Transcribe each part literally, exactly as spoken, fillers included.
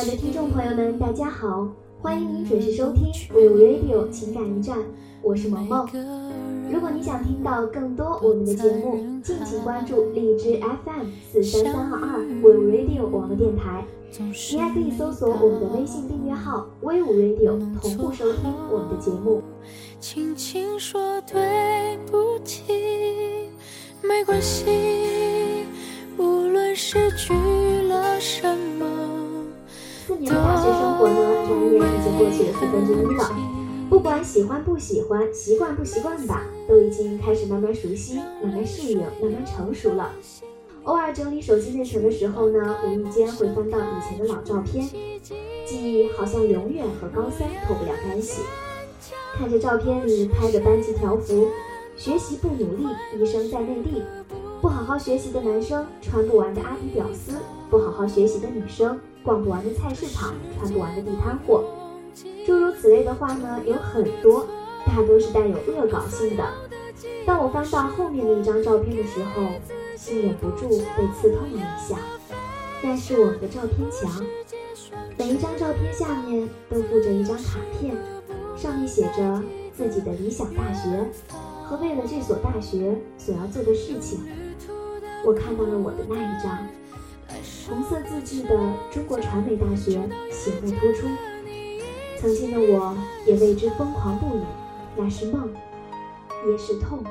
爱的听众朋友们，大家好，欢迎您准时收听 We Radio 情感驿站，我是萌萌。如果你想听到更多我们的节目，敬请关注荔枝 F M 四三三二二 We Radio 网络电台。你还可以搜索我们的微信订阅号 We Radio 同步收听我们的节目。 轻轻说对不起，没关系，无论失去了什么。 四年的大学生活呢，转眼已经过去了四分之一了。不管喜欢不喜欢，习惯不习惯吧，都已经开始慢慢熟悉，慢慢适应，慢慢成熟了。偶尔整理手机内存的时候呢，无意间会翻到以前的老照片，记忆好像永远和高三脱不了干系。看着照片里拍的班级条幅，学习不努力，一生在内地，不好好学习的男生，穿不完的阿迪屌丝，不好好学习的女生，逛不完的菜市场，穿不完的地摊货，诸如此类的话呢，有很多，大多是带有恶搞性的。当我翻到后面的一张照片的时候，心忍不住被刺痛了一下。那是我们的照片墙，每一张照片下面都附着一张卡片，上面写着自己的理想大学和为了这所大学所要做的事情。我看到了我的那一张，红色字句的中国传媒大学醒目突出。曾经的我也为之疯狂不已，那是梦，也是痛。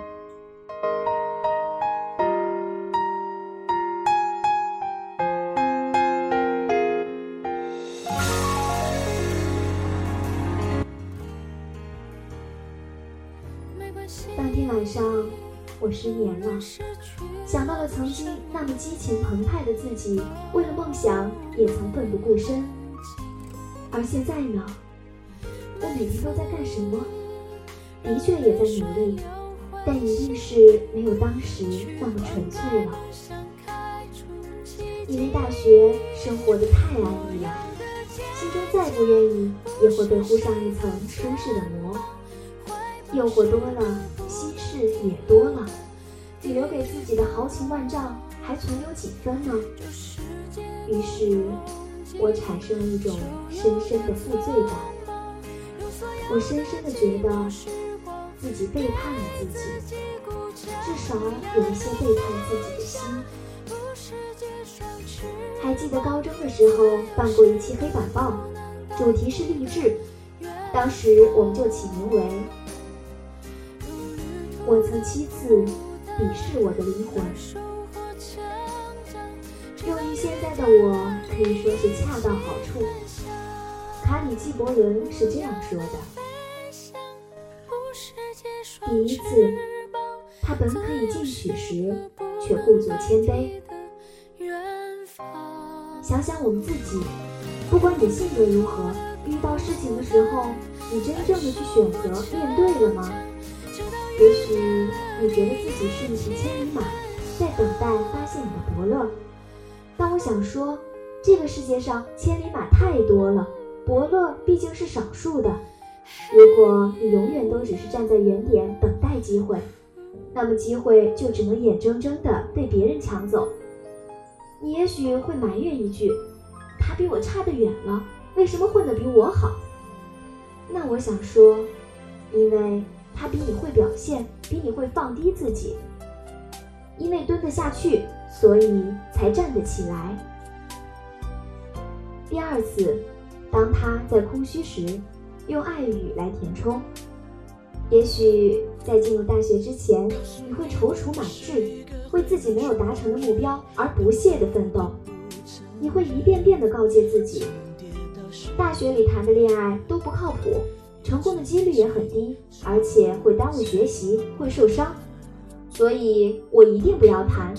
当天晚上我失眠了，想到了曾经那么激情澎湃的自己，为了梦想也曾奋不顾身。而现在呢，我每天都在干什么？的确也在努力，但一定是没有当时那么纯粹了。因为大学生活得太安逸了，心中再不愿意，也会被糊上一层舒适的膜。诱惑多了，心事也多了，你留给自己的豪情万丈还存有几分呢？于是我产生了一种深深的负罪感，我深深的觉得自己背叛了自己，至少有一些背叛自己的心。还记得高中的时候办过一期黑板报，主题是励志，当时我们就起名为我曾七次鄙视我的灵魂。用于现在的我可以说是恰到好处。卡里纪伯伦是这样说的：第一次他本可以进取时，却故作谦卑。想想我们自己，不管你的性格如何，遇到事情的时候，你真正的去选择面对了吗？也许你觉得自己是一匹千里马，在等待发现你的伯乐，但我想说，这个世界上千里马太多了，伯乐毕竟是少数的。如果你永远都只是站在原点等待机会，那么机会就只能眼睁睁地被别人抢走。你也许会埋怨一句，他比我差得远了，为什么混得比我好？那我想说，因为他比你会表现，比你会放低自己，因为蹲得下去，所以才站得起来。第二次，当他在空虚时，用爱语来填充。也许在进入大学之前，你会踌躇满志，为自己没有达成的目标而不懈地奋斗。你会一遍遍地告诫自己，大学里谈的恋爱都不靠谱，成功的几率也很低，而且会耽误学习，会受伤，所以我一定不要谈。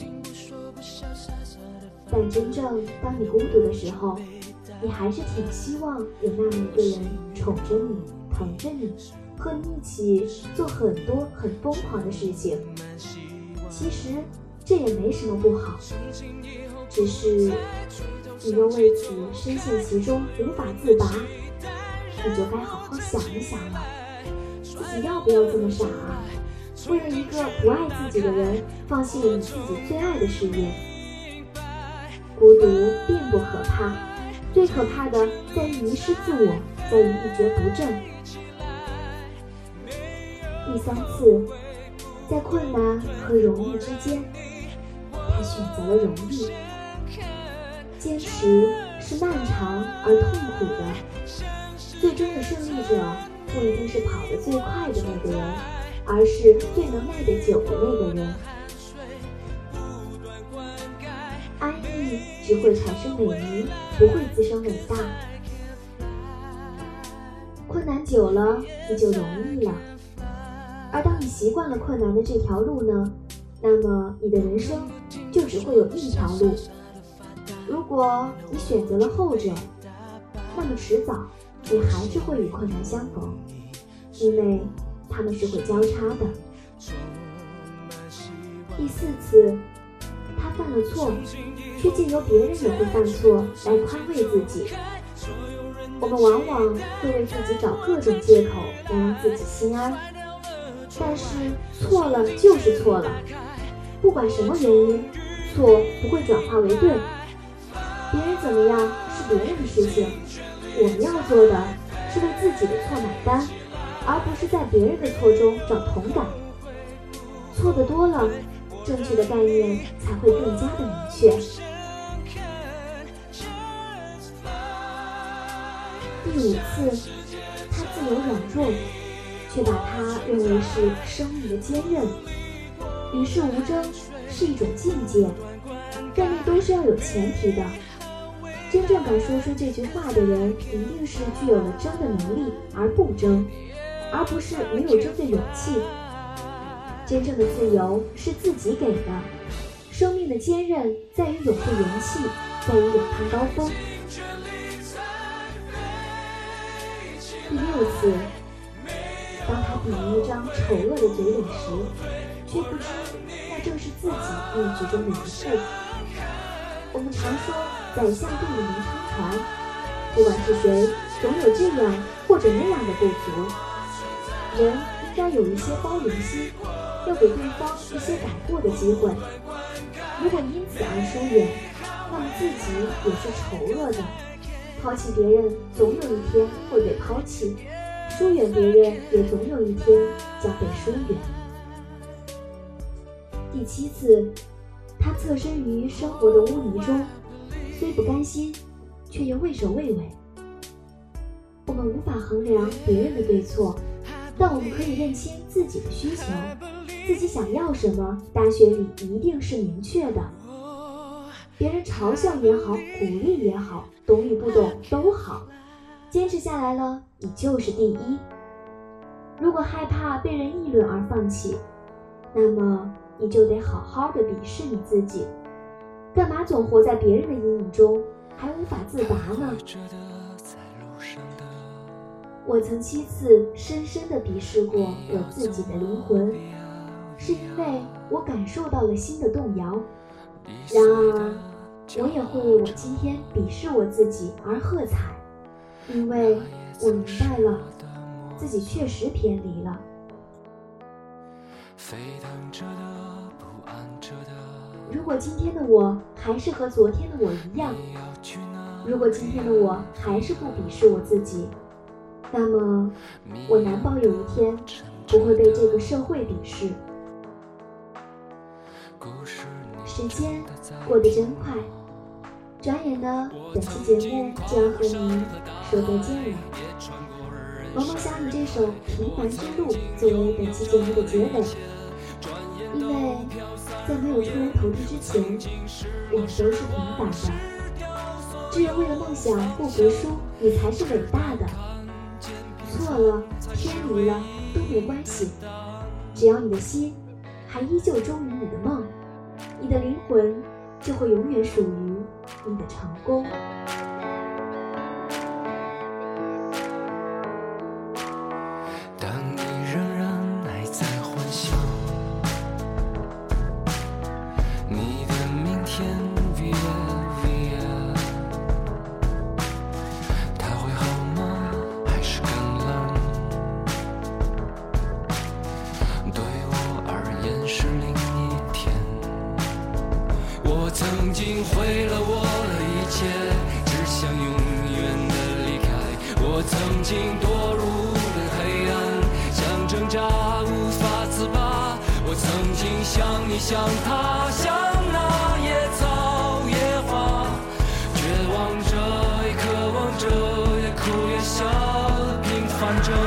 但真正当你孤独的时候，你还是挺希望有那么一个人宠着你，疼着你，和你一起做很多很疯狂的事情。其实这也没什么不好，只是你又为此深陷其中无法自拔，你就该好好想一想了，自己要不要这么傻啊？为了一个不爱自己的人，放弃了你自己最爱的事业。孤独并不可怕， 最可怕的在于迷失自我，在于一蹶不振。第三次，在困难和容易之间，他选择了容易。坚持是漫长而痛苦的，最终的胜利者不一定是跑得最快的那个人，而是最能耐得久的那个人。安逸只会产生美名，不会滋生伟大。困难久了，你就容易了。而当你习惯了困难的这条路呢，那么你的人生就只会有一条路。如果你选择了后者，那么迟早你还是会与困难相逢，因为他们是会交叉的。第四次，他犯了错，却借由别人也会犯错来宽慰自己。我们往往会为自己找各种借口来让自己心安，但是错了就是错了，不管什么原因，错不会转化为对。别人怎么样是别人的事情，我们要做的是为自己的错买单，而不是在别人的错中找同感。错的多了，正确的概念才会更加的明确。第五次，他自由软弱，却把它认为是生命的坚韧。与世无争是一种境界，但那都是要有前提的。真正敢说出这句话的人，一定是具有了争的能力而不争，而不是没有争的勇气。真正的自由是自己给的，生命的坚韧在于永不言弃，在于勇攀高峰。第六次，当他比了一张丑恶的嘴脸时，却不知那正是自己命局中的一步。我们常说宰相肚里能撑船，不管是谁，总有这样或者那样的不足。人应该有一些包容心，要给对方一些改过的机会。如果因此而疏远，那么自己也是丑恶的。抛弃别人总有一天会被抛弃，疏远别人也总有一天将被疏远。第七次，他侧身于生活的污泥中，虽不甘心，却又畏首畏尾。我们无法衡量别人的对错，但我们可以认清自己的需求，自己想要什么，大学里一定是明确的。别人嘲笑也好，鼓励也好，懂与不懂都好，坚持下来了，你就是第一。如果害怕被人议论而放弃，那么你就得好好的鄙视你自己，干嘛总活在别人的阴影中，还无法自拔呢？我曾七次深深地鄙视过我自己的灵魂，是因为我感受到了心的动摇。然而我也会为我今天鄙视我自己而喝彩，因为我明白了自己确实偏离了。如果今天的我还是和昨天的我一样，如果今天的我还是不鄙视我自己，那么我难保有一天不会被这个社会鄙视。时间过得真快，转眼的本期节目就要和您说再见了。萌萌想以这首《平凡之路》作为本期节目的结尾，因为在没有出人头地之前，我们都是平凡的。只有为了梦想不服输，你才是伟大的。错了，偏离了都没关系，只要你的心还依旧忠于你的梦，你的灵魂就会永远属于你的成功。 当你仍然还在幻想你的明天 via via， 它会好吗？还是更冷？对我而言是另一天。我曾经毁了我的一切， 像你像他，像那野草野花，绝望着也渴望着，也哭也笑，平凡着。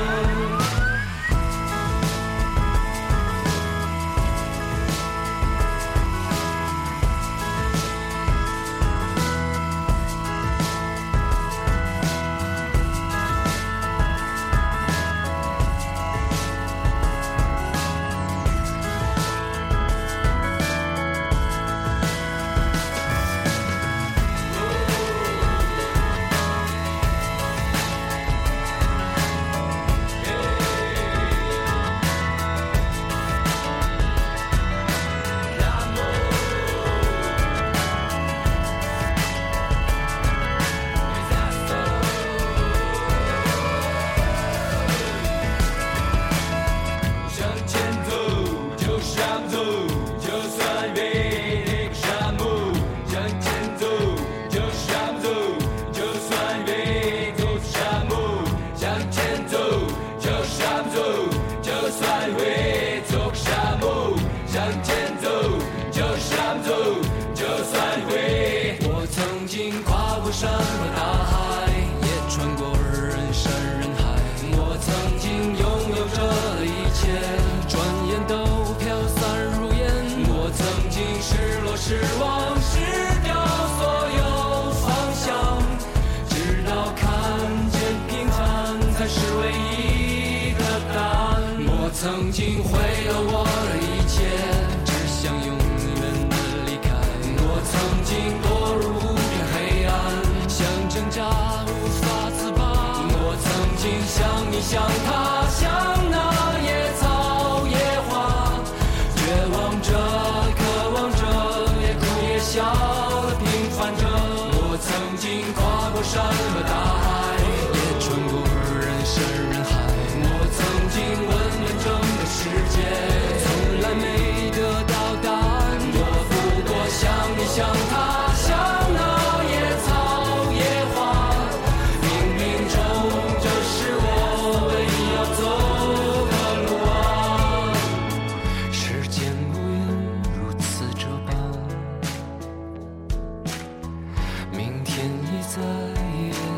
山和大海，也穿过人山人海。我曾经拥有着一切，转眼都飘散如烟。我曾经失落失望失掉所有方向，直到看见平凡才是唯一的答案。我曾经毁了我的一切，只想永远的离开。我曾经堕入无边黑暗，挣扎无法自拔。我曾经像你像他，像那野草野花，绝望着渴望着，也哭也笑的平凡着。我曾经跨过山和大海，也穿过人山人海。我曾经问遍整个世界，从来没得到答案。我不过像你像他，像那野草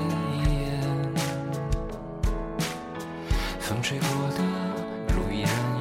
风吹过的路依然